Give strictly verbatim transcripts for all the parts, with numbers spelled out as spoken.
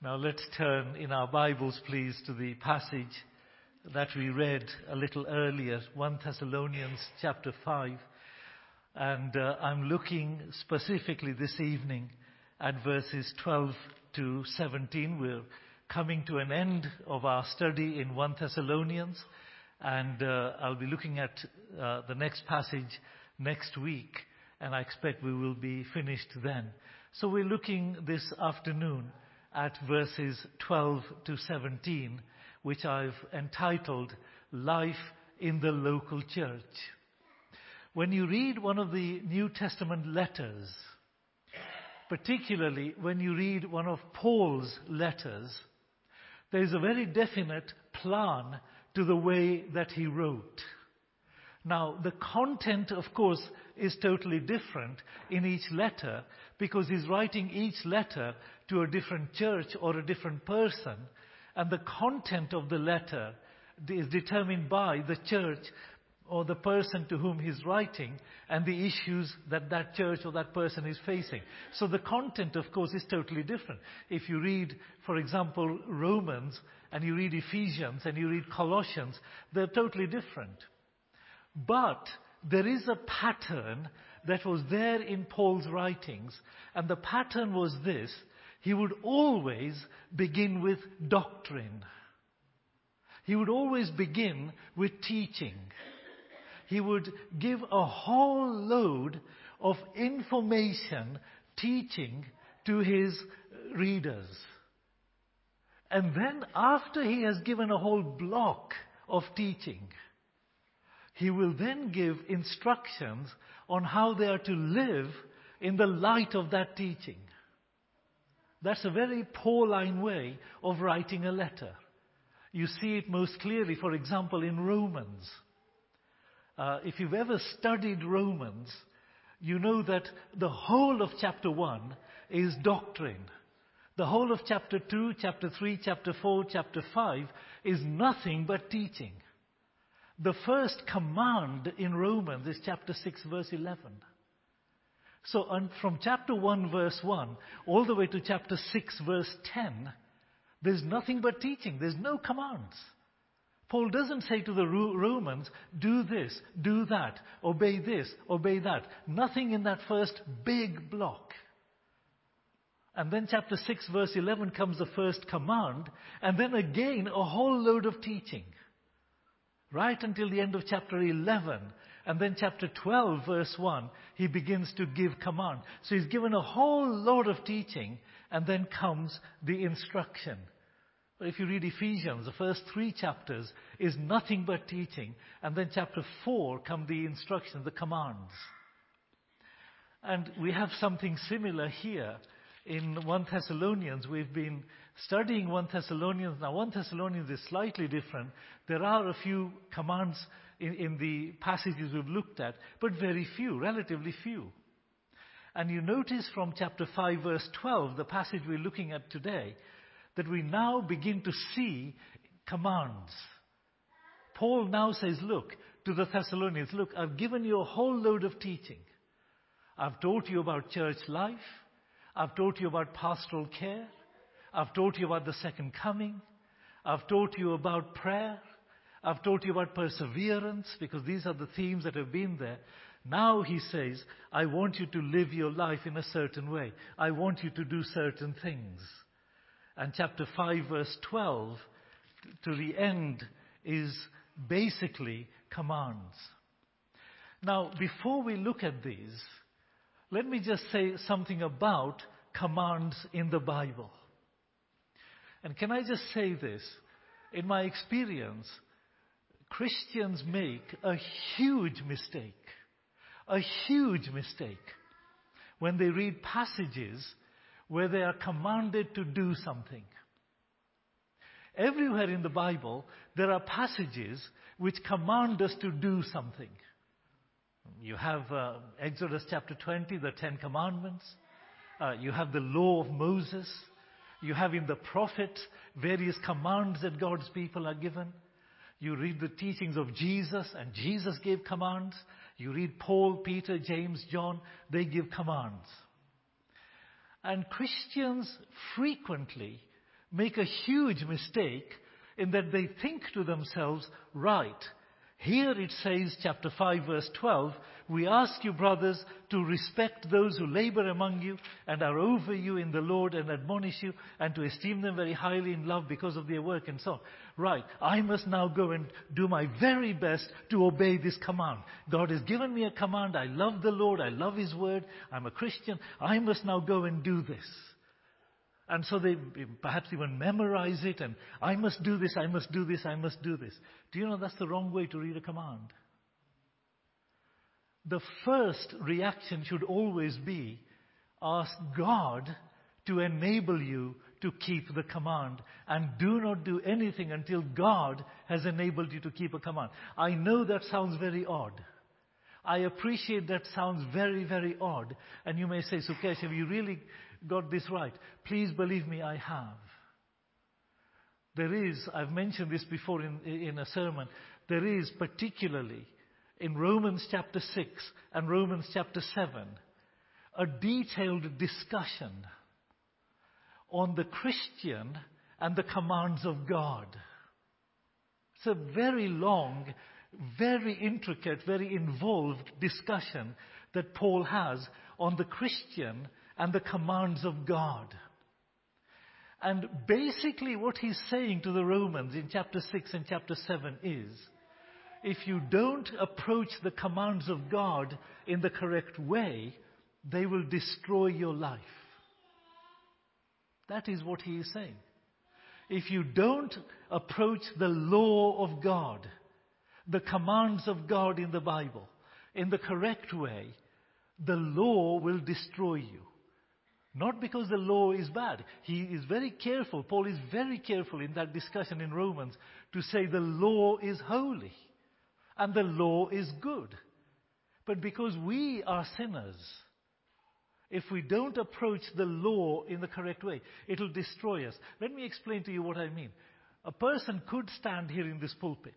Now let's turn in our Bibles, please, to the passage that we read a little earlier, First Thessalonians chapter five. And uh, I'm looking specifically this evening at verses twelve to seventeen. We're coming to an end of our study in First Thessalonians, and uh, I'll be looking at uh, the next passage next week, and I expect we will be finished then. So we're looking this afternoon at verses twelve to seventeen, which I've entitled Life in the Local Church. When you read one of the New Testament letters, particularly when you read one of Paul's letters, there is a very definite plan to the way that he wrote. Now, the content, of course, is totally different in each letter because he's writing each letter to a different church or a different person, and the content of the letter is determined by the church or the person to whom he's writing and the issues that that church or that person is facing. So the content, of course, is totally different. If you read, for example, Romans, and you read Ephesians, and you read Colossians, they're totally different. But there is a pattern that was there in Paul's writings, and the pattern was this: he would always begin with doctrine. He would always begin with teaching. He would give a whole load of information, teaching to his readers. And then after he has given a whole block of teaching, he will then give instructions on how they are to live in the light of that teaching. That's a very Pauline way of writing a letter. You see it most clearly, for example, in Romans. Uh, if you've ever studied Romans, you know that the whole of chapter one is doctrine. The whole of chapter two, chapter three, chapter four, chapter five is nothing but teaching. The first command in Romans is chapter six, verse eleven. So on, from chapter one, verse one, all the way to chapter six, verse ten, there's nothing but teaching. There's no commands. Paul doesn't say to the Romans, do this, do that, obey this, obey that. Nothing in that first big block. And then chapter six, verse eleven comes the first command, and then again a whole load of teaching. Right until the end of chapter eleven. And then chapter twelve, verse one, he begins to give command. So he's given a whole load of teaching, and then comes the instruction. But if you read Ephesians, the first three chapters is nothing but teaching. And then chapter four come the instructions, the commands. And we have something similar here in First Thessalonians. We've been studying First Thessalonians. Now, First Thessalonians is slightly different. There are a few commands in, in the passages we've looked at, but very few, relatively few. And you notice from chapter five, verse twelve, the passage we're looking at today, that we now begin to see commands. Paul now says, look, to the Thessalonians, look, I've given you a whole load of teaching. I've taught you about church life. I've taught you about pastoral care. I've taught you about the second coming. I've taught you about prayer. I've taught you about perseverance, because these are the themes that have been there. Now he says, I want you to live your life in a certain way. I want you to do certain things. And chapter five, verse twelve, to the end, is basically commands. Now, before we look at these, let me just say something about commands in the Bible. And can I just say this? In my experience, Christians make a huge mistake, a huge mistake, when they read passages where they are commanded to do something. Everywhere in the Bible, there are passages which command us to do something. You have uh, Exodus chapter twenty, the Ten Commandments. Uh, you have the law of Moses. You have in the prophets various commands that God's people are given. You read the teachings of Jesus, and Jesus gave commands. You read Paul, Peter, James, John, they give commands. And Christians frequently make a huge mistake in that they think to themselves, right, here it says, chapter five, verse twelve, we ask you, brothers, to respect those who labor among you and are over you in the Lord and admonish you, and to esteem them very highly in love because of their work and so on. Right, I must now go and do my very best to obey this command. God has given me a command. I love the Lord. I love His word. I'm a Christian. I must now go and do this. And so they perhaps even memorize it, and I must do this, I must do this, I must do this. Do you know that's the wrong way to read a command? The first reaction should always be, ask God to enable you to keep the command, and do not do anything until God has enabled you to keep a command. I know that sounds very odd. I appreciate that sounds very, very odd. And you may say, Sukesh, have you really got this right? Please believe me, I have. There is, I've mentioned this before in, in a sermon, there is particularly in Romans chapter six and Romans chapter seven, a detailed discussion on the Christian and the commands of God. It's a very long, very intricate, very involved discussion that Paul has on the Christian and the commands of God. And basically what he's saying to the Romans in chapter six and chapter seven is, if you don't approach the commands of God in the correct way, they will destroy your life. That is what he is saying. If you don't approach the law of God, the commands of God in the Bible, in the correct way, the law will destroy you. Not because the law is bad. He is very careful, Paul is very careful in that discussion in Romans to say the law is holy and the law is good. But because we are sinners, if we don't approach the law in the correct way, it will destroy us. Let me explain to you what I mean. A person could stand here in this pulpit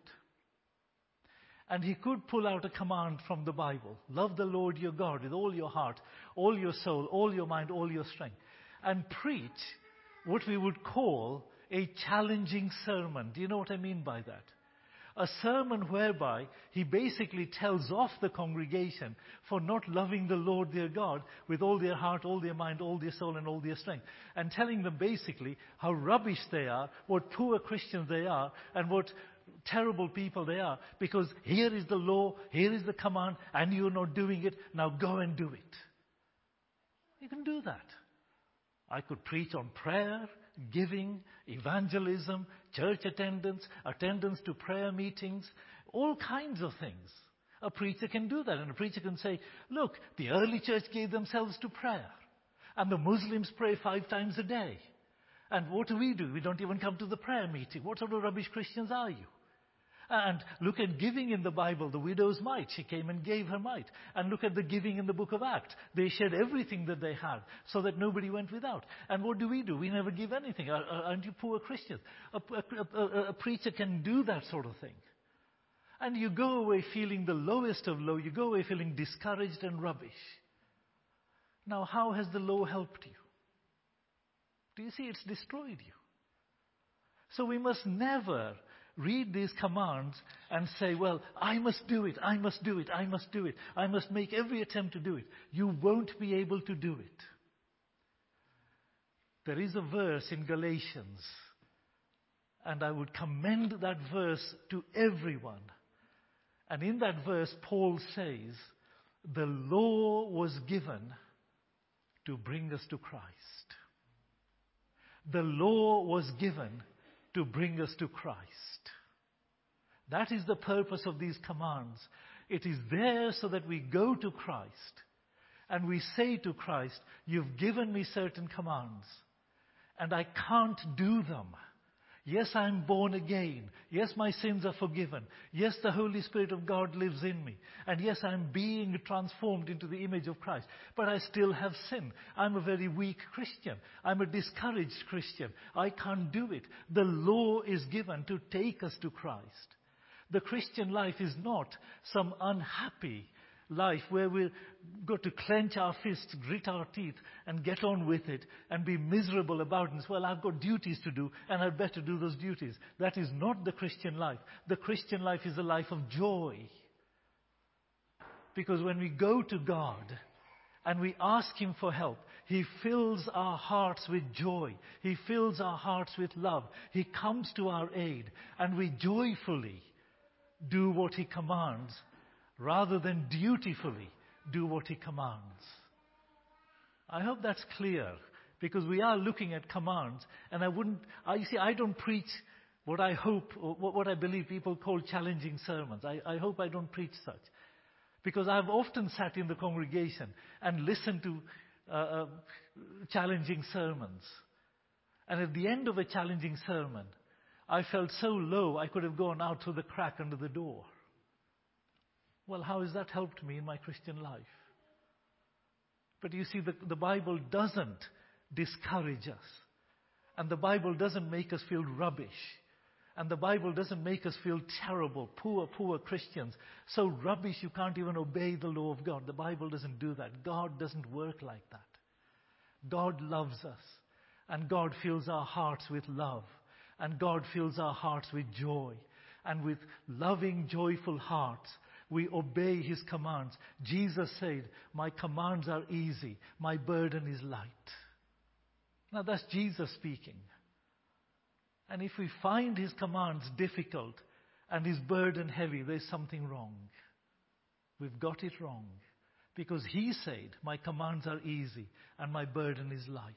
and he could pull out a command from the Bible. Love the Lord your God with all your heart, all your soul, all your mind, all your strength. And preach what we would call a challenging sermon. Do you know what I mean by that? A sermon whereby he basically tells off the congregation for not loving the Lord their God with all their heart, all their mind, all their soul and all their strength. And telling them basically how rubbish they are, what poor Christians they are, and what terrible people they are, because here is the law, here is the command, and you're not doing it, now go and do it. You can do that. I could preach on prayer, giving, evangelism, church attendance, attendance to prayer meetings, all kinds of things. A preacher can do that, and a preacher can say, look, the early church gave themselves to prayer, and the Muslims pray five times a day. And what do we do? We don't even come to the prayer meeting. What sort of rubbish Christians are you? And look at giving in the Bible, the widow's mite. She came and gave her mite. And look at the giving in the book of Acts. They shared everything that they had so that nobody went without. And what do we do? We never give anything. Aren't you poor Christians? A, a, a, a preacher can do that sort of thing. And you go away feeling the lowest of low. You go away feeling discouraged and rubbish. Now, how has the law helped you? Do you see it's destroyed you? So we must never read these commands and say, well, I must do it, I must do it, I must do it. I must make every attempt to do it. You won't be able to do it. There is a verse in Galatians, and I would commend that verse to everyone. And in that verse, Paul says, the law was given to bring us to Christ. The law was given to bring us to Christ. That is the purpose of these commands. It is there so that we go to Christ and we say to Christ, you've given me certain commands and I can't do them. Yes, I'm born again. Yes, my sins are forgiven. Yes, the Holy Spirit of God lives in me. And yes, I'm being transformed into the image of Christ. But I still have sin. I'm a very weak Christian. I'm a discouraged Christian. I can't do it. The law is given to take us to Christ. The Christian life is not some unhappy life where we've got to clench our fists, grit our teeth, and get on with it and be miserable about it. Well, I've got duties to do, and I'd better do those duties. That is not the Christian life. The Christian life is a life of joy. Because when we go to God and we ask Him for help, He fills our hearts with joy. He fills our hearts with love. He comes to our aid, and we joyfully do what He commands rather than dutifully do what He commands. I hope that's clear, because we are looking at commands, and I wouldn't, I you see, I don't preach what I hope, or what I believe people call challenging sermons. I, I hope I don't preach such. Because I've often sat in the congregation and listened to uh, uh, challenging sermons. And at the end of a challenging sermon, I felt so low I could have gone out through the crack under the door. Well, how has that helped me in my Christian life? But you see, the, the Bible doesn't discourage us. And the Bible doesn't make us feel rubbish. And the Bible doesn't make us feel terrible, poor, poor Christians. So rubbish you can't even obey the law of God. The Bible doesn't do that. God doesn't work like that. God loves us. And God fills our hearts with love. And God fills our hearts with joy. And with loving, joyful hearts, we obey His commands. Jesus said, "My commands are easy. My burden is light." Now that's Jesus speaking. And if we find His commands difficult and His burden heavy, there's something wrong. We've got it wrong. Because He said, "My commands are easy and my burden is light."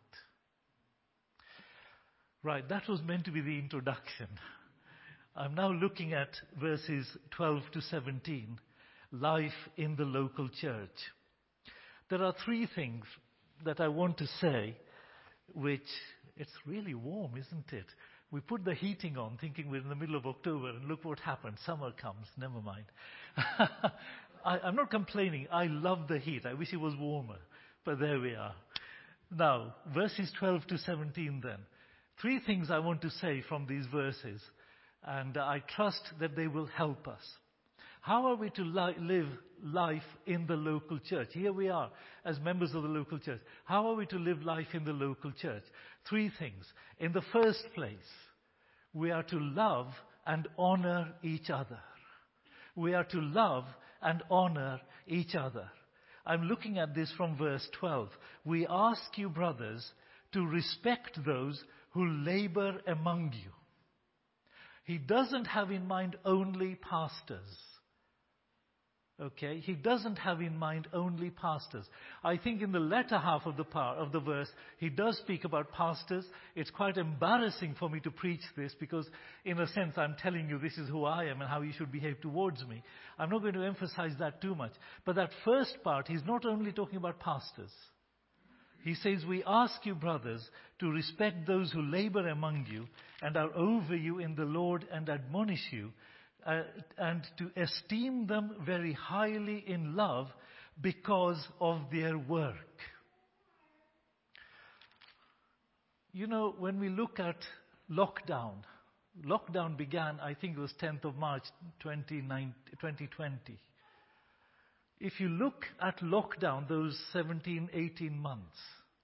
Right, that was meant to be the introduction. I'm now looking at verses twelve to seventeen, life in the local church. There are three things that I want to say, which, it's really warm, isn't it? We put the heating on thinking we're in the middle of October, and look what happened. Summer comes. Never mind. I, I'm not complaining. I love the heat. I wish it was warmer. But there we are. Now, verses twelve to seventeen then. Three things I want to say from these verses, and I trust that they will help us. How are we to li- live life in the local church? Here we are as members of the local church. How are we to live life in the local church? Three things. In the first place, we are to love and honor each other. We are to love and honor each other. I'm looking at this from verse twelve. We ask you, brothers, to respect those who labor among you. He doesn't have in mind only pastors. Okay? He doesn't have in mind only pastors. I think in the latter half of the par, of the verse, he does speak about pastors. It's quite embarrassing for me to preach this because, in a sense, I'm telling you this is who I am and how you should behave towards me. I'm not going to emphasize that too much. But that first part, he's not only talking about pastors. He says, we ask you, brothers, to respect those who labor among you and are over you in the Lord and admonish you, uh, and to esteem them very highly in love because of their work. You know, when we look at lockdown, lockdown began, I think it was tenth of March twenty twenty. If you look at lockdown, those seventeen, eighteen months,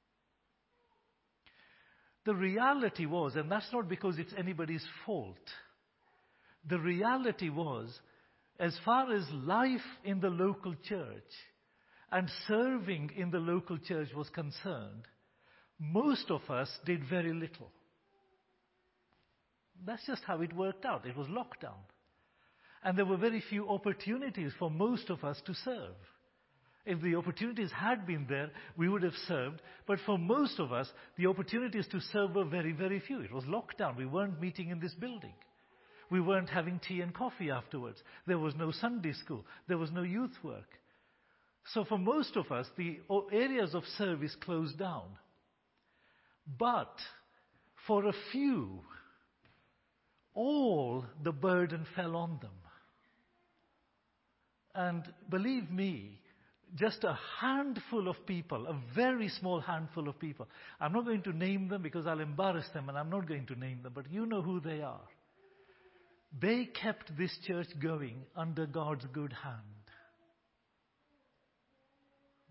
the reality was, and that's not because it's anybody's fault, the reality was, as far as life in the local church and serving in the local church was concerned, most of us did very little. That's just how it worked out. It was lockdown. And there were very few opportunities for most of us to serve. If the opportunities had been there, we would have served. But for most of us, the opportunities to serve were very, very few. It was lockdown. We weren't meeting in this building. We weren't having tea and coffee afterwards. There was no Sunday school. There was no youth work. So for most of us, the areas of service closed down. But for a few, all the burden fell on them. And believe me, just a handful of people, a very small handful of people, I'm not going to name them because I'll embarrass them, and I'm not going to name them, but you know who they are. They kept this church going under God's good hand.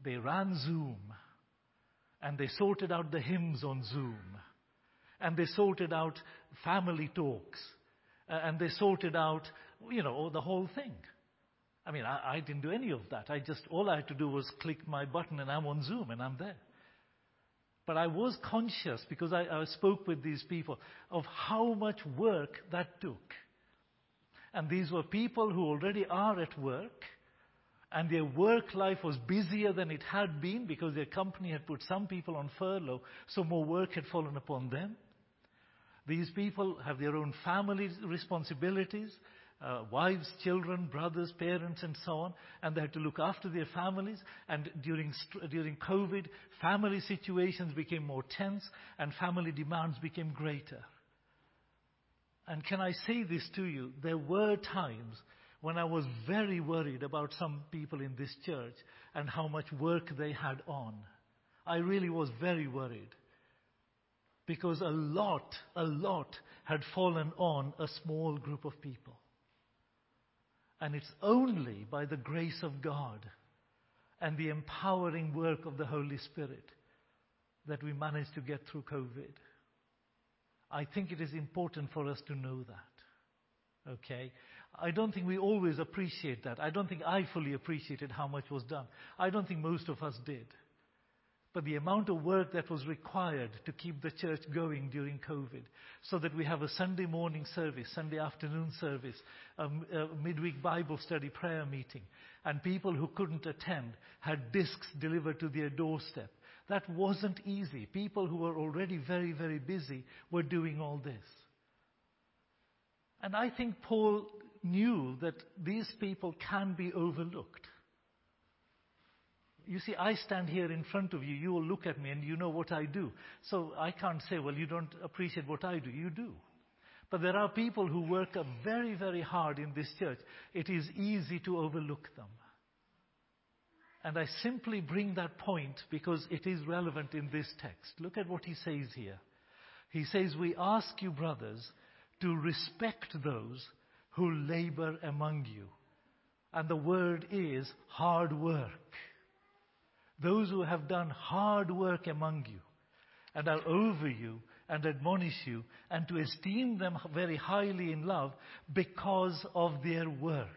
they ran Zoom, and they sorted out the hymns on Zoom, and they sorted out family talks, uh, and they sorted out, you know, the whole thing. I mean, I, I didn't do any of that. I just, all I had to do was click my button and I'm on Zoom and I'm there. But I was conscious, because I, I spoke with these people, of how much work that took. And these were people who already are at work, and their work life was busier than it had been because their company had put some people on furlough, so more work had fallen upon them. These people have their own family responsibilities, uh, wives, children, brothers, parents, and so on, and they had to look after their families. And during during COVID, family situations became more tense, and family demands became greater. And can I say this to you? There were times when I was very worried about some people in this church and how much work they had on. I really was very worried, because a lot, a lot had fallen on a small group of people. And it's only by the grace of God and the empowering work of the Holy Spirit that we managed to get through COVID. I think it is important for us to know that. Okay? I don't think we always appreciate that. I don't think I fully appreciated how much was done. I don't think most of us did. But the amount of work that was required to keep the church going during COVID, so that we have a Sunday morning service, Sunday afternoon service, a, a midweek Bible study prayer meeting, and people who couldn't attend had discs delivered to their doorstep. That wasn't easy. People who were already very, very busy were doing all this. And I think Paul knew that these people can be overlooked. You see, I stand here in front of you, you will look at me and you know what I do. So I can't say, well, you don't appreciate what I do. You do. But there are people who work very, very hard in this church. It is easy to overlook them. And I simply bring that point because it is relevant in this text. Look at what he says here. He says, we ask you, brothers, to respect those who labor among you. And the word is hard work. Those who have done hard work among you and are over you and admonish you, and to esteem them very highly in love because of their work.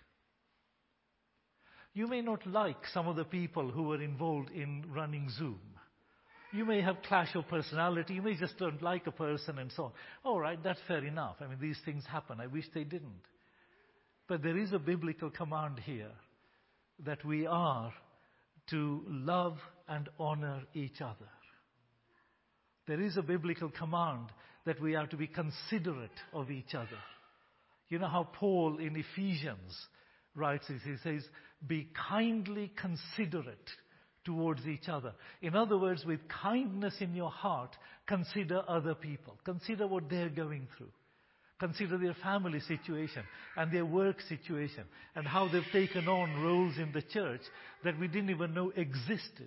You may not like some of the people who were involved in running Zoom. You may have clash of personality. You may just don't like a person and so on. All right, that's fair enough. I mean, these things happen. I wish they didn't. But there is a biblical command here that we are to love and honor each other. There is a biblical command that we are to be considerate of each other. You know how Paul in Ephesians writes this, he says, be kindly considerate towards each other. In other words, with kindness in your heart, consider other people. Consider what they're going through. Consider their family situation and their work situation and how they've taken on roles in the church that we didn't even know existed.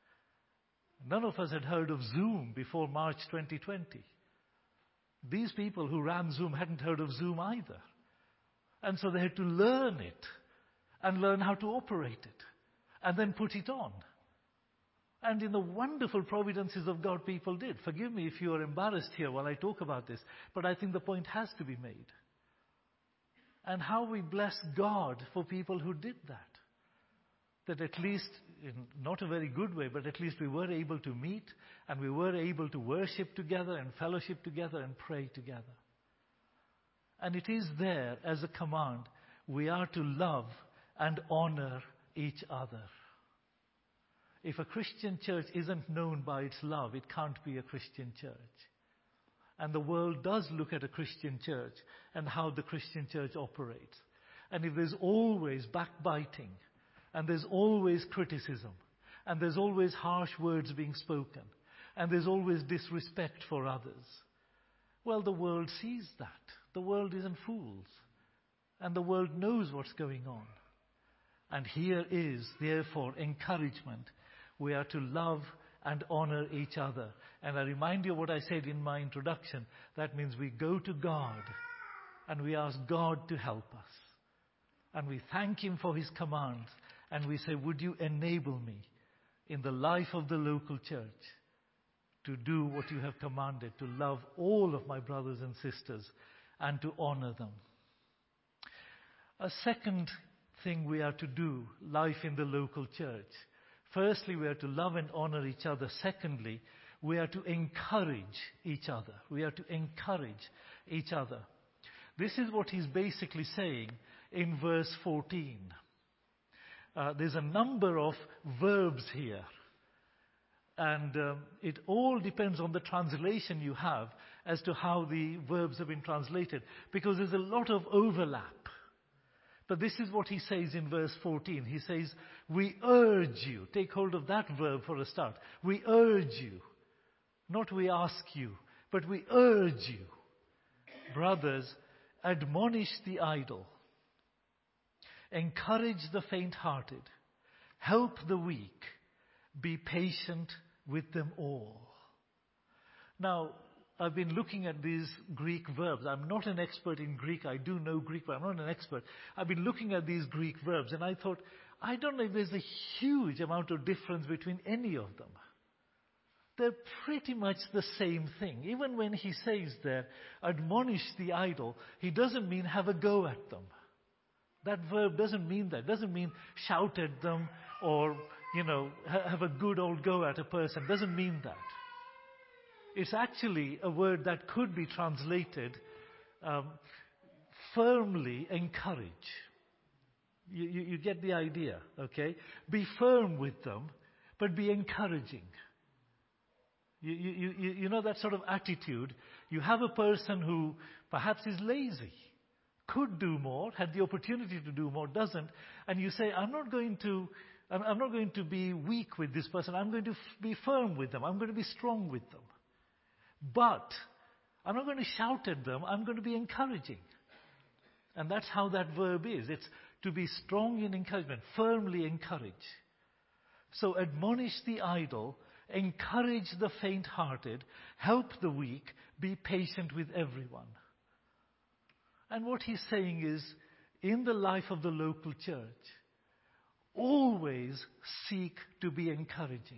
None of us had heard of Zoom before March twenty twenty. These people who ran Zoom hadn't heard of Zoom either. And so they had to learn it and learn how to operate it and then put it on. And in the wonderful providences of God, people did. Forgive me if you are embarrassed here while I talk about this, but I think the point has to be made. And how we bless God for people who did that. That at least, in not a very good way, but at least we were able to meet and we were able to worship together and fellowship together and pray together. And it is there as a command, we are to love and honor each other. If a Christian church isn't known by its love, it can't be a Christian church. And the world does look at a Christian church and how the Christian church operates. And if there's always backbiting, and there's always criticism, and there's always harsh words being spoken, and there's always disrespect for others, well, the world sees that. The world isn't fools. And the world knows what's going on. And here is, therefore, encouragement. We are to love and honor each other. And I remind you of what I said in my introduction. That means we go to God and we ask God to help us. And we thank Him for His commands. And we say, would you enable me in the life of the local church to do what you have commanded, to love all of my brothers and sisters and to honor them. A second thing we are to do, life in the local church. Firstly, we are to love and honor each other. Secondly, we are to encourage each other. We are to encourage each other. This is what he's basically saying in verse fourteen. Uh, there's a number of verbs here. And um, it all depends on the translation you have as to how the verbs have been translated. Because there's a lot of overlap. But this is what he says in verse fourteen. He says, we urge you. Take hold of that verb for a start. We urge you. Not we ask you, but we urge you. Brothers, admonish the idle. Encourage the faint-hearted. Help the weak. Be patient with them all. Now, I've been looking at these Greek verbs. I'm not an expert in Greek. I do know Greek, but I'm not an expert. I've been looking at these Greek verbs, and I thought, I don't know if there's a huge amount of difference between any of them. They're pretty much the same thing. Even when he says there, admonish the idle, he doesn't mean have a go at them. That verb doesn't mean that. It doesn't mean shout at them or, you know, ha- have a good old go at a person. It doesn't mean that. It's actually a word that could be translated um, firmly encourage. You, you, you get the idea, okay? Be firm with them, but be encouraging. You, you, you, you know that sort of attitude. You have a person who perhaps is lazy, could do more, had the opportunity to do more, doesn't, and you say, I'm not going to, I'm, I'm not going to be weak with this person. I'm going to f- be firm with them. I'm going to be strong with them. But I'm not going to shout at them. I'm going to be encouraging. And that's how that verb is. It's to be strong in encouragement, firmly encourage. So admonish the idle, encourage the faint-hearted, help the weak, be patient with everyone. And what he's saying is, in the life of the local church, always seek to be encouraging.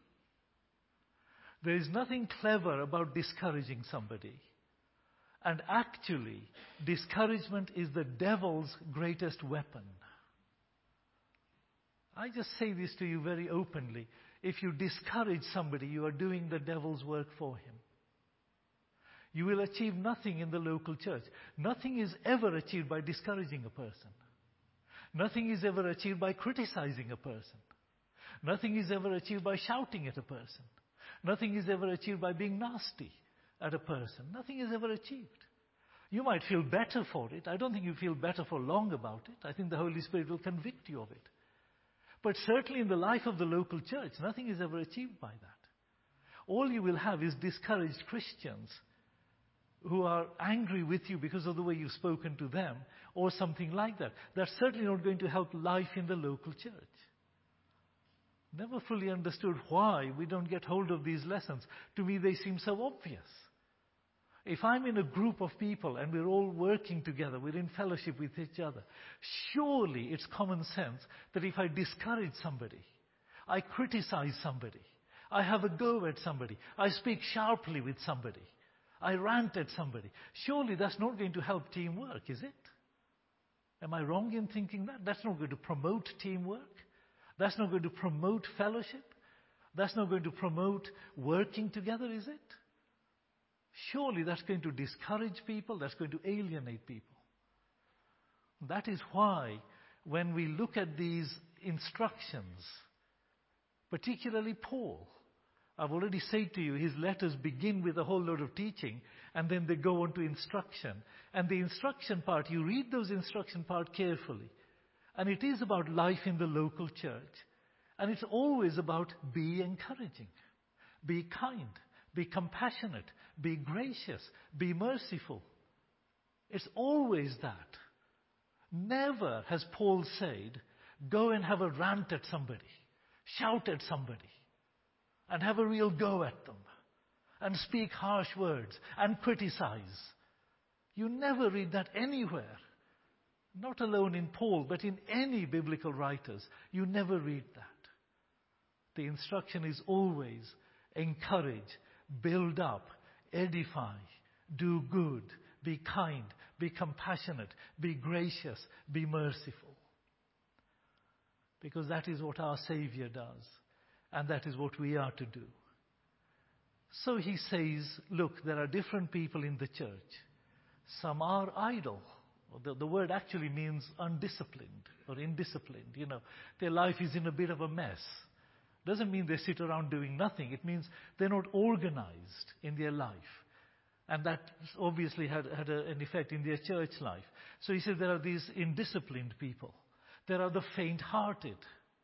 There is nothing clever about discouraging somebody. And actually, discouragement is the devil's greatest weapon. I just say this to you very openly. If you discourage somebody, you are doing the devil's work for him. You will achieve nothing in the local church. Nothing is ever achieved by discouraging a person. Nothing is ever achieved by criticizing a person. Nothing is ever achieved by shouting at a person. Nothing is ever achieved by being nasty at a person. Nothing is ever achieved. You might feel better for it. I don't think you feel better for long about it. I think the Holy Spirit will convict you of it. But certainly in the life of the local church, nothing is ever achieved by that. All you will have is discouraged Christians who are angry with you because of the way you've spoken to them or something like that. That's certainly not going to help life in the local church. Never fully understood why we don't get hold of these lessons. To me, they seem so obvious. If I'm in a group of people and we're all working together, we're in fellowship with each other, surely it's common sense that if I discourage somebody, I criticize somebody, I have a go at somebody, I speak sharply with somebody, I rant at somebody, surely that's not going to help teamwork, is it? Am I wrong in thinking that? That's not going to promote teamwork. That's not going to promote fellowship. That's not going to promote working together, is it? Surely that's going to discourage people. That's going to alienate people. That is why when we look at these instructions, particularly Paul, I've already said to you, his letters begin with a whole load of teaching and then they go on to instruction. And the instruction part, you read those instruction part carefully. And it is about life in the local church. And it's always about be encouraging, be kind, be compassionate, be gracious, be merciful. It's always that. Never has Paul said, go and have a rant at somebody, shout at somebody, and have a real go at them, and speak harsh words, and criticize. You never read that anywhere. Not alone in Paul, but in any biblical writers. You never read that. The instruction is always encourage, build up, edify, do good, be kind, be compassionate, be gracious, be merciful. Because that is what our Savior does, and that is what we are to do. So he says, look, there are different people in the church. Some are idle. The, the word actually means undisciplined or indisciplined. You know, their life is in a bit of a mess. Doesn't mean they sit around doing nothing. It means they're not organized in their life. And that obviously had, had a, an effect in their church life. So he said there are these indisciplined people. There are the faint-hearted.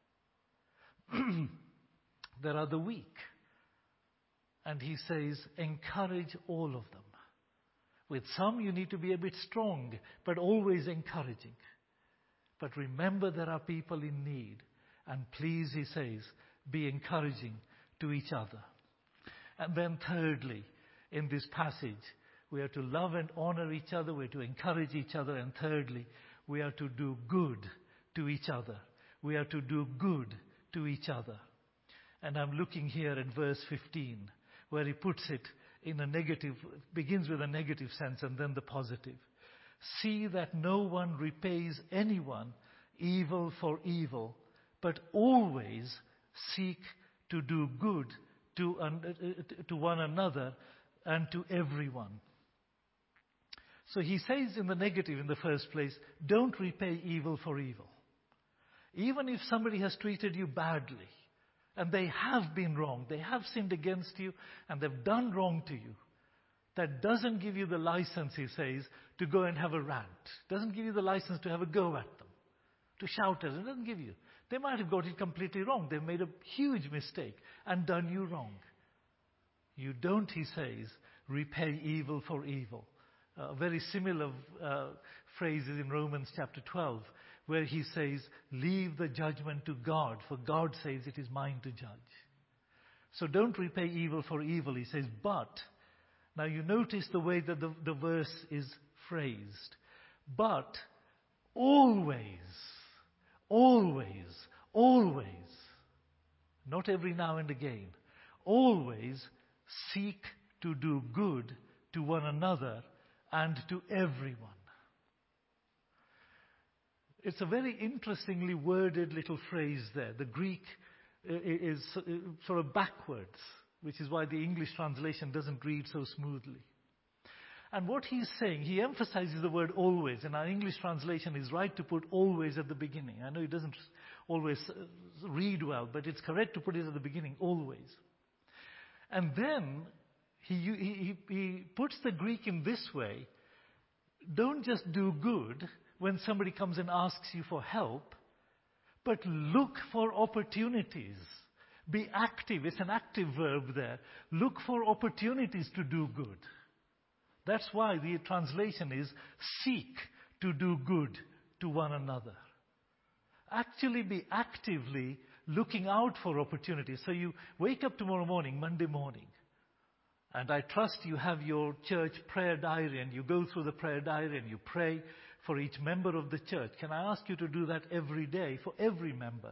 There are the weak. And he says, encourage all of them. With some you need to be a bit strong, but always encouraging. But remember there are people in need. And please, he says, be encouraging to each other. And then thirdly, in this passage, we are to love and honor each other. We are to encourage each other. And thirdly, we are to do good to each other. We are to do good to each other. And I'm looking here at verse fifteen, where he puts it in a negative, begins with a negative sense and then the positive. See that no one repays anyone evil for evil, but always seek to do good to, uh, to one another and to everyone. So he says in the negative in the first place, don't repay evil for evil. Even if somebody has treated you badly, and they have been wrong, they have sinned against you, and they've done wrong to you, that doesn't give you the license, he says, to go and have a rant. Doesn't give you the license to have a go at them, to shout at them. It doesn't give you. They might have got it completely wrong. They've made a huge mistake and done you wrong. You don't, he says, repay evil for evil. Uh, very similar uh, phrases in Romans chapter twelve, where he says, leave the judgment to God, for God says it is mine to judge. So don't repay evil for evil, he says, but, now you notice the way that the, the verse is phrased, but always, always, always, not every now and again, always seek to do good to one another and to everyone. It's a very interestingly worded little phrase there. The Greek is sort of backwards, which is why the English translation doesn't read so smoothly. And what he's saying, he emphasizes the word always, and our English translation is right to put always at the beginning. I know it doesn't always read well, but it's correct to put it at the beginning, always. And then he, he, he puts the Greek in this way, don't just do good when somebody comes and asks you for help, but look for opportunities. Be active. It's an active verb there. Look for opportunities to do good. That's why the translation is seek to do good to one another. Actually be actively looking out for opportunities. So you wake up tomorrow morning, Monday morning, and I trust you have your church prayer diary and you go through the prayer diary and you pray for each member of the church. Can I ask you to do that every day for every member?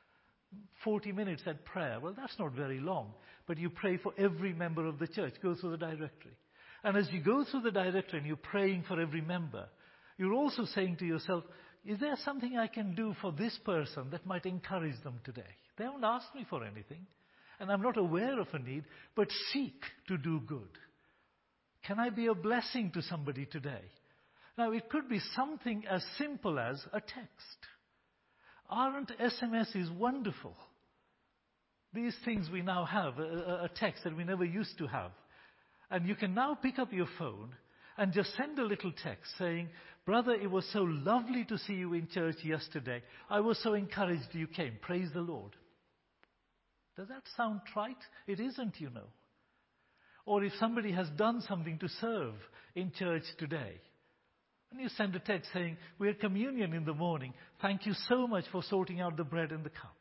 forty minutes at prayer. Well, that's not very long, but you pray for every member of the church. Go through the directory. And as you go through the directory and you're praying for every member, you're also saying to yourself, is there something I can do for this person that might encourage them today? They haven't asked me for anything, and I'm not aware of a need, but seek to do good. Can I be a blessing to somebody today? Now, it could be something as simple as a text. Aren't S M Ses wonderful? These things we now have, a, a text that we never used to have. And you can now pick up your phone and just send a little text saying, brother, it was so lovely to see you in church yesterday. I was so encouraged you came. Praise the Lord. Does that sound trite? It isn't, you know. Or if somebody has done something to serve in church today, and you send a text saying, we had communion in the morning. Thank you so much for sorting out the bread and the cup.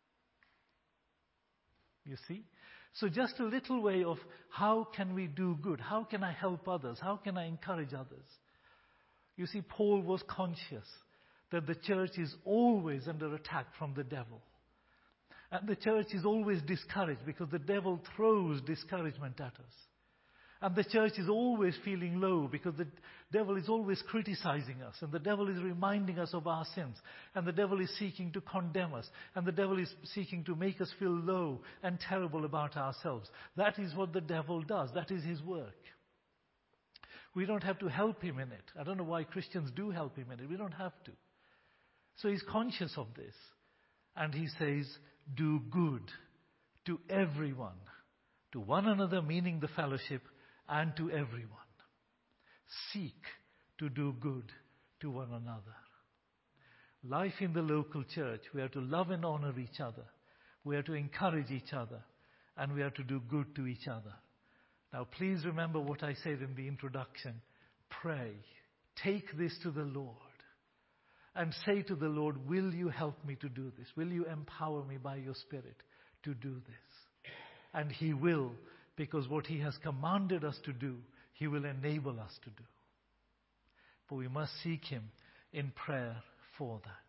You see? So just a little way of how can we do good? How can I help others? How can I encourage others? You see, Paul was conscious that the church is always under attack from the devil. And the church is always discouraged because the devil throws discouragement at us. And the church is always feeling low because the devil is always criticizing us. And the devil is reminding us of our sins. And the devil is seeking to condemn us. And the devil is seeking to make us feel low and terrible about ourselves. That is what the devil does. That is his work. We don't have to help him in it. I don't know why Christians do help him in it. We don't have to. So he's conscious of this. And he says, do good to everyone, to one another, meaning the fellowship, and to everyone. Seek to do good to one another. Life in the local church, we are to love and honor each other. We are to encourage each other. And we are to do good to each other. Now please remember what I said in the introduction. Pray. Take this to the Lord. And say to the Lord, will you help me to do this? Will you empower me by your Spirit to do this? And He will, because what He has commanded us to do, He will enable us to do. But we must seek Him in prayer for that.